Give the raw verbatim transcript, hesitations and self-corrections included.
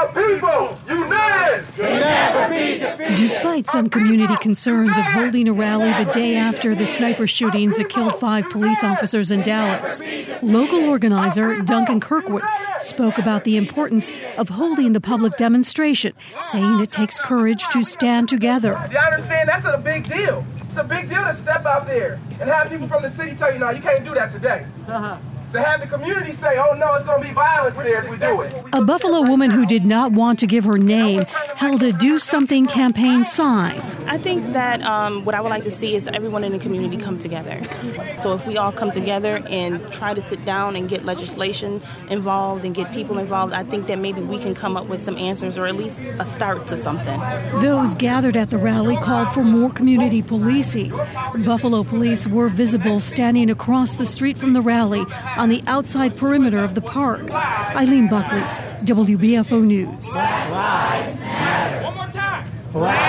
the people, united! Despite some community concerns of holding a rally the day after the sniper shootings that killed five police officers in Dallas, local organizer Duncan Kirkwood spoke about the importance of holding the public demonstration, saying it takes courage to stand together. You understand? That's a big deal. It's a big deal to step out there and have people from the city tell you, no, you can't do that today. Uh-huh. To have the community say, oh, no, it's going to be violence there if we do it. A Buffalo woman who did not want to give her name held a Do Something campaign sign. I think that um, what I would like to see is everyone in the community come together. So if we all come together and try to sit down and get legislation involved and get people involved, I think that maybe we can come up with some answers or at least a start to something. Those gathered at the rally called for more community policing. Buffalo police were visible standing across the street from the rally on the outside perimeter of the park. Eileen Buckley, W B F O News. Black Lives Matter. One more time. Black